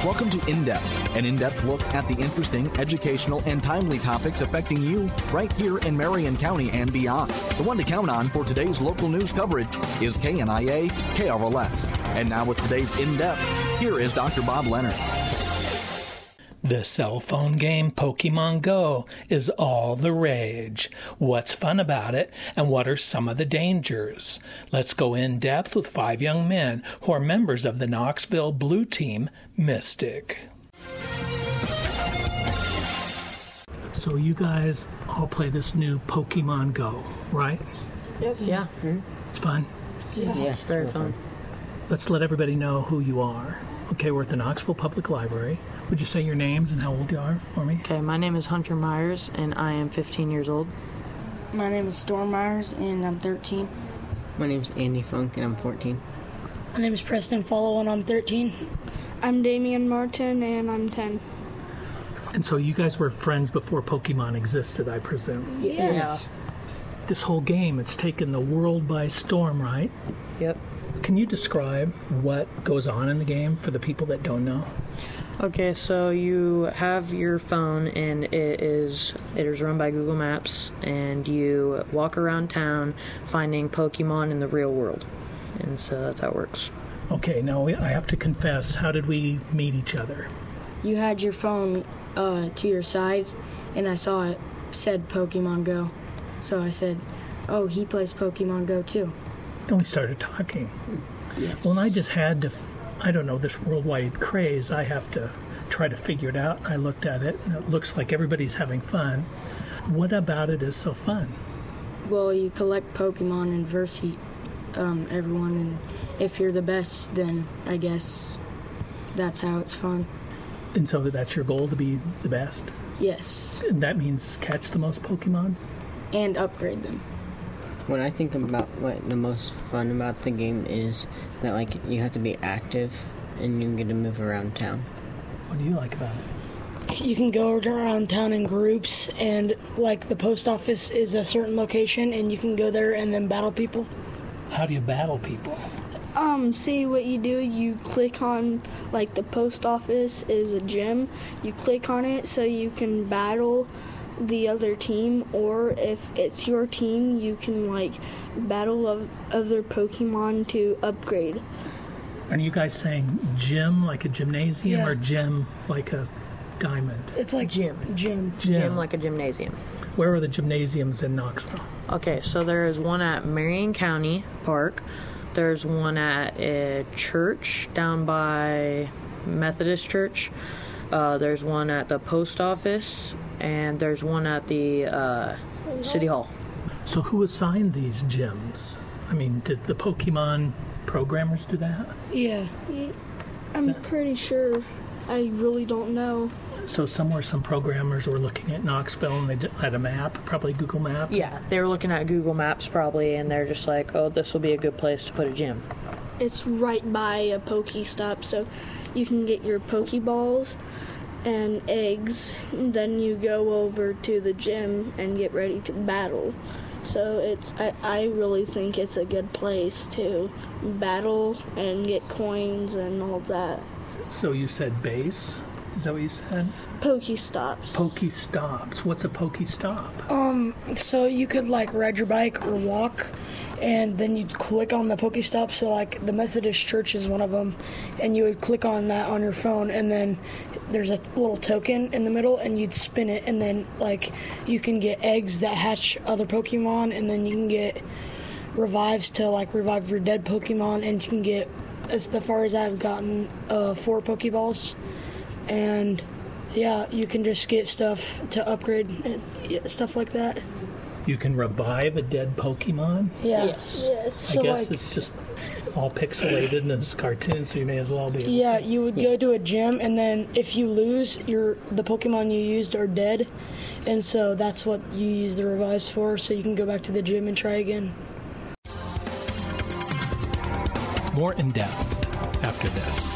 Welcome to In Depth, an in-depth look at the interesting, educational, and timely topics affecting you right here in Marion County and beyond. The one to count on for today's local news coverage is KNIA KRLS. And now with today's In Depth, here is Dr. Bob Leonard. The cell phone game Pokemon Go is all the rage. What's fun about it, and what are some of the dangers? Let's go in depth with 5 young men who are members of the Knoxville Blue Team Mystic. So you guys all play this new Pokemon Go, right? Yep. Yeah. Mm-hmm. It's fun? Yeah, very fun. Let's let everybody know who you are. Okay, we're at the Knoxville Public Library. Would you say your names and how old you are for me? Okay, my name is Hunter Myers, and I am 15 years old. My name is Storm Myers, and I'm 13. My name is Andy Funk, and I'm 14. My name is Preston Follow, and I'm 13. I'm Damian Martin, and I'm 10. And so you guys were friends before Pokemon existed, I presume? Yes. Yeah. This whole game, it's taken the world by storm, right? Yep. Can you describe what goes on in the game for the people that don't know? Okay, so you have your phone, and it is run by Google Maps, and you walk around town finding Pokemon in the real world. And so that's how it works. Okay, now I have to confess, how did we meet each other? You had your phone to your side, and I saw it said Pokemon Go. So I said, oh, he plays Pokemon Go too. And we started talking. Yes. Well, and I just had to, I don't know, this worldwide craze, I have to try to figure it out. I looked at it, and it looks like everybody's having fun. What about it is so fun? Well, you collect Pokemon and verse everyone, and if you're the best, then I guess that's how it's fun. And so that's your goal, to be the best? Yes. And that means catch the most Pokemons? And upgrade them. When I think about what the most fun about the game is that, like, you have to be active and you get to move around town. What do you like about it? You can go around town in groups, and like the post office is a certain location, and you can go there and then battle people. How do you battle people? See what you do, you click on, like, the post office is a gym. You click on it so you can battle the other team, or if it's your team, you can, like, battle of other Pokemon to upgrade. Are you guys saying gym like a gymnasium, or gym like a diamond? It's like Gym like a gymnasium. Where are the gymnasiums in Knoxville? Okay, so there is one at Marion County Park. There's one at a church down by Methodist Church. There's one at the post office, and there's one at the City Hall. So who assigned these gyms? I mean, did the Pokemon programmers do that? Yeah. I'm pretty sure. I really don't know. So somewhere some programmers were looking at Knoxville and they had a map, probably Google Map. Yeah, they were looking at Google Maps probably, and they're just like, oh, this will be a good place to put a gym. It's right by a Pokestop, so you can get your Pokeballs and eggs. Then you go over to the gym and get ready to battle. So I really think it's a good place to battle and get coins and all that. So you said base? Is that what you said? Pokestops. Pokestops. What's a Pokestop? So you could, like, ride your bike or walk, and then you'd click on the Pokestop. So, like, the Methodist Church is one of them, and you would click on that on your phone, and then there's a little token in the middle, and you'd spin it, and then, like, you can get eggs that hatch other Pokemon, and then you can get revives to, like, revive your dead Pokemon, and you can get, as far as I've gotten, 4 Pokeballs. And yeah, you can just get stuff to upgrade, stuff like that. You can revive a dead Pokemon? Yeah. Yes. I So, guess like, it's just all pixelated and it's a cartoon, so you may as well be. Yeah, you would go to a gym, and then if you lose, the Pokemon you used are dead, and so that's what you use the revives for, so you can go back to the gym and try again. More in depth after this.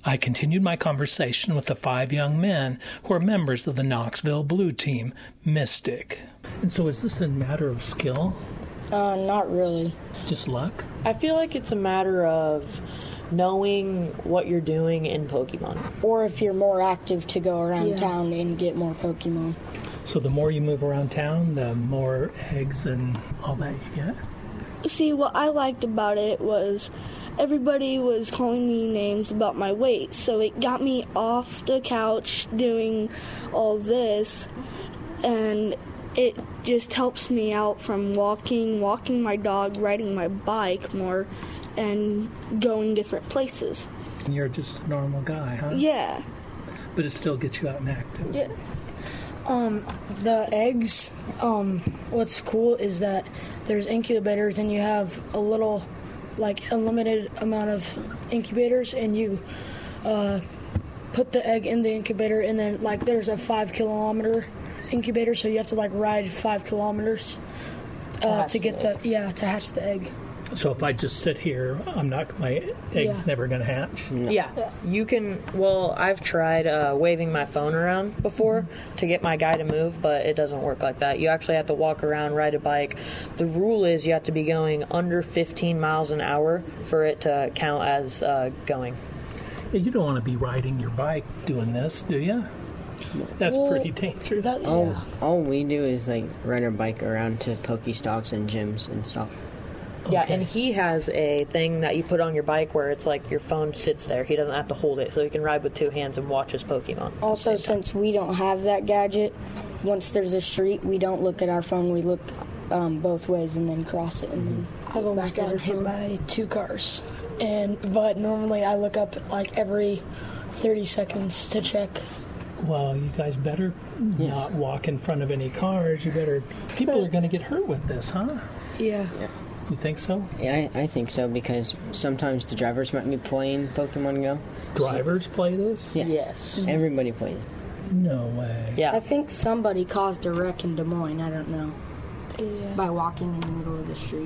I continued my conversation with the 5 young men who are members of the Knoxville Blue Team, Mystic. And so is this a matter of skill? Not really. Just luck? I feel like it's a matter of knowing what you're doing in Pokemon. Or if you're more active to go around town and get more Pokemon. So the more you move around town, the more eggs and all that you get? See, what I liked about it was everybody was calling me names about my weight, so it got me off the couch doing all this, and it just helps me out from walking my dog, riding my bike more, and going different places. And you're just a normal guy, huh? Yeah. But it still gets you out and active. Yeah. The eggs, what's cool is that there's incubators and you have a little, like, unlimited amount of incubators, and you put the egg in the incubator, and then, like, there's a 5-kilometer incubator, so you have to, like, ride 5 kilometers to get to hatch the egg. So if I just sit here, my egg's never going to hatch? No. Yeah, you can. Well, I've tried waving my phone around before to get my guy to move, but it doesn't work like that. You actually have to walk around, ride a bike. The rule is you have to be going under 15 miles an hour for it to count as going. Yeah, you don't want to be riding your bike doing this, do you? That's pretty dangerous. All we do is, like, ride our bike around to Pokestops and gyms and stuff. Yeah, Okay. and he has a thing that you put on your bike where it's like your phone sits there. He doesn't have to hold it, so he can ride with 2 hands and watch his Pokemon. Also, since we don't have that gadget, once there's a street, we don't look at our phone. We look both ways and then cross it, and then I've almost gotten hit by 2 cars. But normally I look up, like, every 30 seconds to check. Well, you guys better not walk in front of any cars. People are going to get hurt with this, huh? Yeah. You think so? Yeah, I think so, because sometimes the drivers might be playing Pokemon Go. Drivers play this? Yes. Everybody plays. No way. Yeah. I think somebody caused a wreck in Des Moines. I don't know. Yeah. By walking in the middle of the street.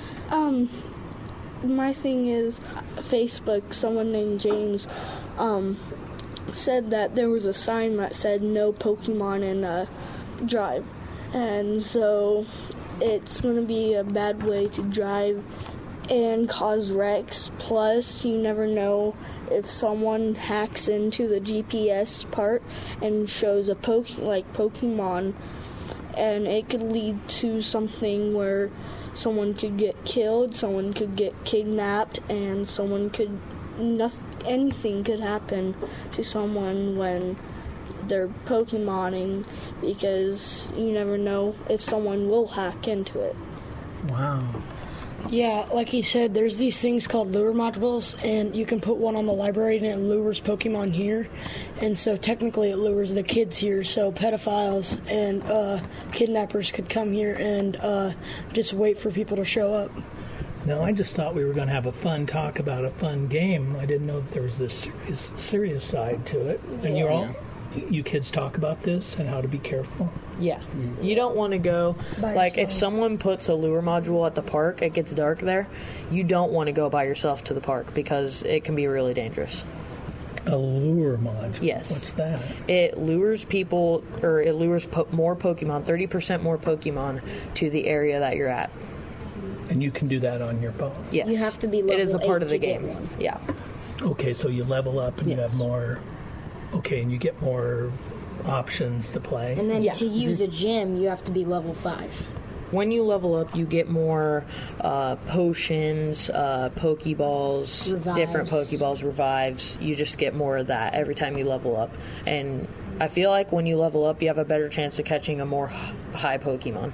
My thing is, Facebook, someone named James, said that there was a sign that said no Pokemon in drive. And so it's going to be a bad way to drive and cause wrecks. Plus, you never know if someone hacks into the GPS part and shows a Pokemon, and it could lead to something where someone could get killed, someone could get kidnapped, and anything could happen to someone when they're Pokemoning, because you never know if someone will hack into it. Wow. Yeah, like he said, there's these things called lure modules, and you can put one on the library and it lures Pokemon here. And so technically it lures the kids here, so pedophiles and kidnappers could come here and just wait for people to show up. No, I just thought we were going to have a fun talk about a fun game. I didn't know that there was this serious side to it. And you kids talk about this and how to be careful. Yeah. You don't want to go, like, if someone puts a lure module at the park, it gets dark there, you don't want to go by yourself to the park because it can be really dangerous. A lure module? Yes. What's that? It lures people, or it lures more Pokemon, 30% more Pokemon to the area that you're at. And you can do that on your phone? Yes. You have to be It is a level part 8 of the to get game. one. Yeah. Okay, so you level up and you have more... Okay, and you get more options to play. And then to use a gym, you have to be level 5. When you level up, you get more potions, Pokeballs, Revives. different Pokeballs, revives. You just get more of that every time you level up. And I feel like when you level up, you have a better chance of catching a more high Pokemon.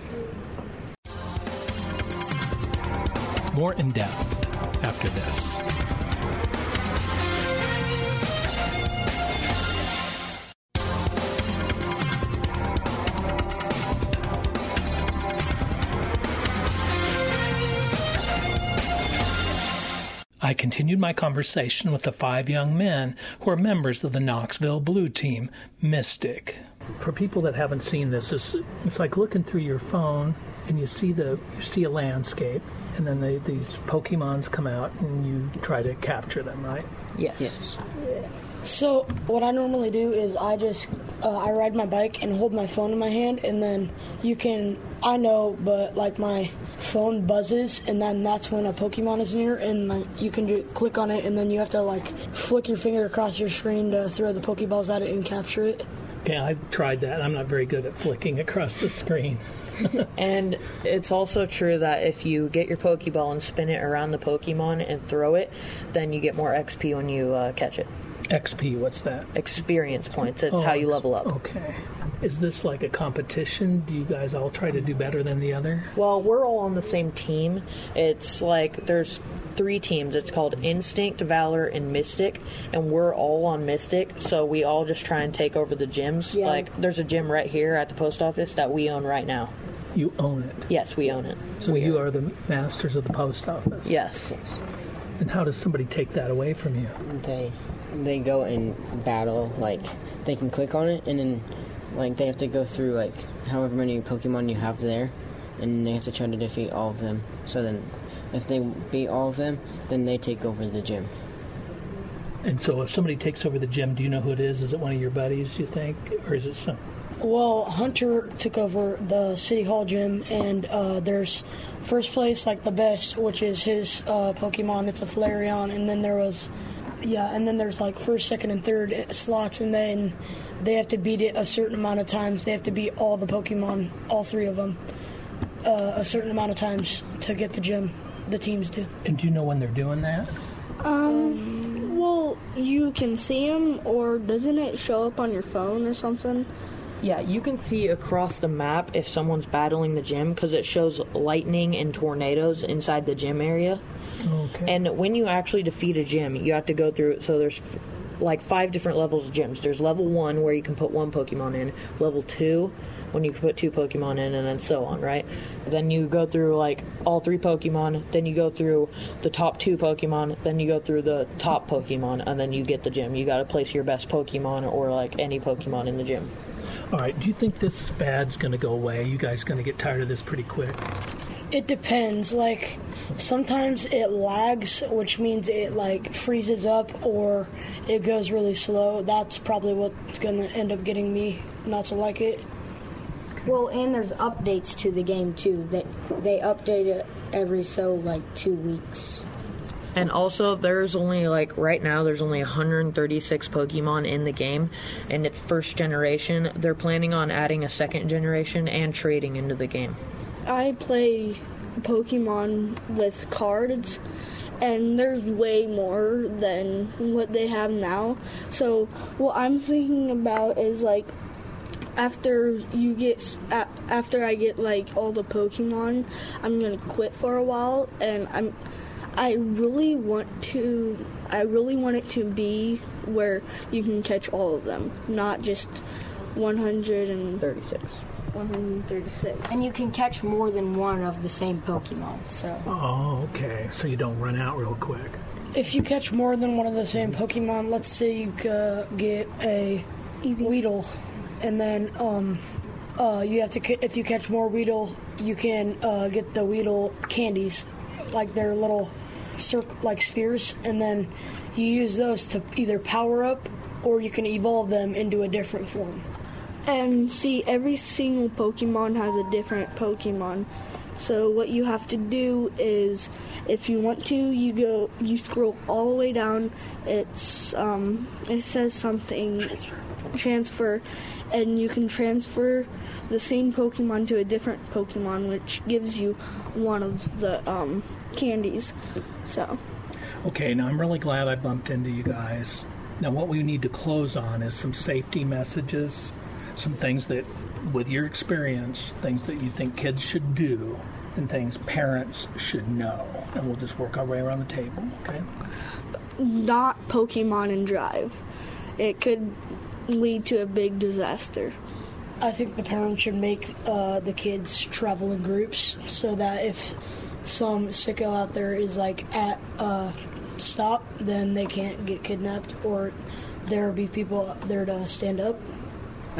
More in depth after this. I continued my conversation with the 5 young men who are members of the Knoxville Blue Team, Mystic. for people that haven't seen this, it's like looking through your phone and you see a landscape, and then these Pokemons come out and you try to capture them, right? Yes. So what I normally do is I just I ride my bike and hold my phone in my hand, and then but like my phone buzzes, and then that's when a Pokemon is near, and like you can click on it, and then you have to like flick your finger across your screen to throw the Pokeballs at it and capture it. Okay, I've tried that. I'm not very good at flicking across the screen. And it's also true that if you get your Pokeball and spin it around the Pokemon and throw it, then you get more XP when you catch it. XP, what's that? Experience points. It's how you level up. Okay. Is this like a competition? Do you guys all try to do better than the other? Well, we're all on the same team. It's like there's 3 teams. It's called Instinct, Valor, and Mystic, and we're all on Mystic, so we all just try and take over the gyms. Yeah. Like, there's a gym right here at the post office that we own right now. You own it? Yes, we own it. So you are the masters of the post office? Yes. And how does somebody take that away from you? They go and battle, like, they can click on it, and then, like, they have to go through, like, however many Pokemon you have there, and they have to try to defeat all of them. So then, if they beat all of them, then they take over the gym. And so if somebody takes over the gym, do you know who it is? Is it one of your buddies, you think? Or is it some... Well, Hunter took over the City Hall gym, and there's first place, like the best, which is his Pokemon. It's a Flareon, and then there's like first, second, and third slots, and then they have to beat it a certain amount of times. They have to beat all the Pokemon, all 3 of them, a certain amount of times to get the gym. The teams do. And do you know when they're doing that? Well, you can see them, or doesn't it show up on your phone or something? Yeah, you can see across the map if someone's battling the gym because it shows lightning and tornadoes inside the gym area. Okay. And when you actually defeat a gym, you have to go through, so there's like 5 different levels of gyms. There's level 1 where you can put 1 Pokemon in, level 2 when you can put 2 Pokemon in, and then so on, right? Then you go through like all 3 Pokemon, then you go through the top 2 Pokemon, then you go through the top Pokemon, and then you get the gym. You got to place your best Pokemon or like any Pokemon in the gym. All right, do you think this fad's going to go away? You guys going to get tired of this pretty quick? It depends. Like, sometimes it lags, which means it, like, freezes up or it goes really slow. That's probably what's going to end up getting me not to like it. Well, and there's updates to the game, too. They update it every 2 weeks. And also, there's only, like, right now, there's only 136 Pokemon in the game, and it's first generation. They're planning on adding a second generation and trading into the game. I play Pokemon with cards, and there's way more than what they have now. So what I'm thinking about is, like, after I get like all the Pokemon, I'm gonna quit for a while, and I really want it to be where you can catch all of them, not just 136. And you can catch more than one of the same Pokemon, so... Oh, okay. So you don't run out real quick. If you catch more than one of the same Pokemon, let's say you get a Weedle, and then you have to. If you catch more Weedle, you can get the Weedle candies, like their little like spheres, and then you use those to either power up or you can evolve them into a different form. And see, every single Pokemon has a different Pokemon. So what you have to do is, if you want to, you scroll all the way down. It says something, transfer, and you can transfer the same Pokemon to a different Pokemon, which gives you one of the candies. So. Okay, now I'm really glad I bumped into you guys. Now what we need to close on is some safety messages, some things that, with your experience, things that you think kids should do, and things parents should know. And we'll just work our way around the table, okay? Not Pokemon and drive. It could lead to a big disaster. I think the parents should make the kids travel in groups so that if some sicko out there is like at a stop, then they can't get kidnapped, or there'll be people there to stand up.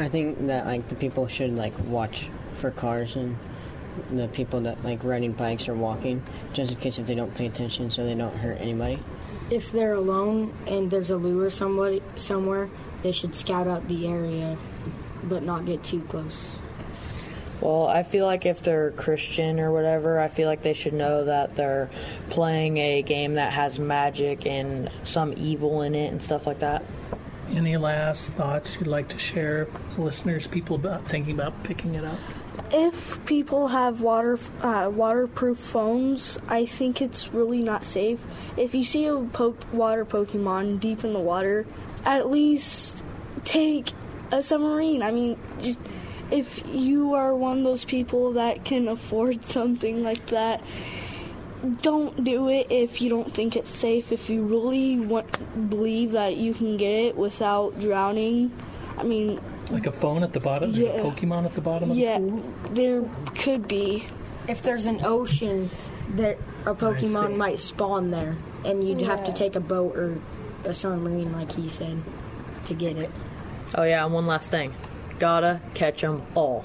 I think that like the people should like watch for cars and the people that like riding bikes or walking, just in case if they don't pay attention, so they don't hurt anybody. If they're alone and there's a lure somewhere, they should scout out the area, but not get too close. Well, I feel like if they're Christian or whatever, I feel like they should know that they're playing a game that has magic and some evil in it and stuff like that. Any last thoughts you'd like to share with listeners, people about thinking about picking it up? If people have waterproof phones, I think it's really not safe. If you see a water Pokemon deep in the water, at least take a submarine. I mean, just if you are one of those people that can afford something like that, don't do it if you don't think it's safe. If you really believe that you can get it without drowning, I mean... Like a phone at the bottom? Yeah. Like a Pokemon at the bottom of the pool? Yeah, there could be. If there's an ocean, that a Pokemon might spawn there, and you'd have to take a boat or a submarine, like he said, to get it. Oh yeah, and one last thing. Gotta catch 'em all.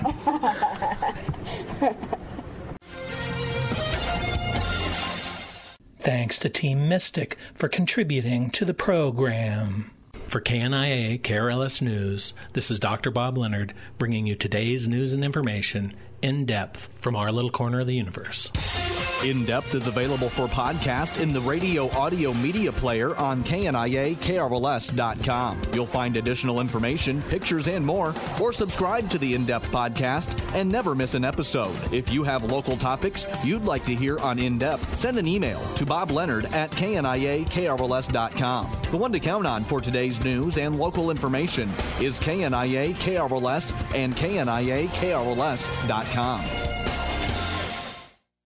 Thanks to Team Mystic for contributing to the program. For KNIA KRLS News, this is Dr. Bob Leonard bringing you today's news and information in depth from our little corner of the universe. In Depth is available for podcast in the radio audio media player on KNIA-KRLS.com. You'll find additional information, pictures, and more, or subscribe to the In Depth podcast and never miss an episode. If you have local topics you'd like to hear on In Depth, send an email to bobleonard@KNIA-KRLS.com. The one to count on for today's news and local information is KNIA-KRLS and KNIA-KRLS.com.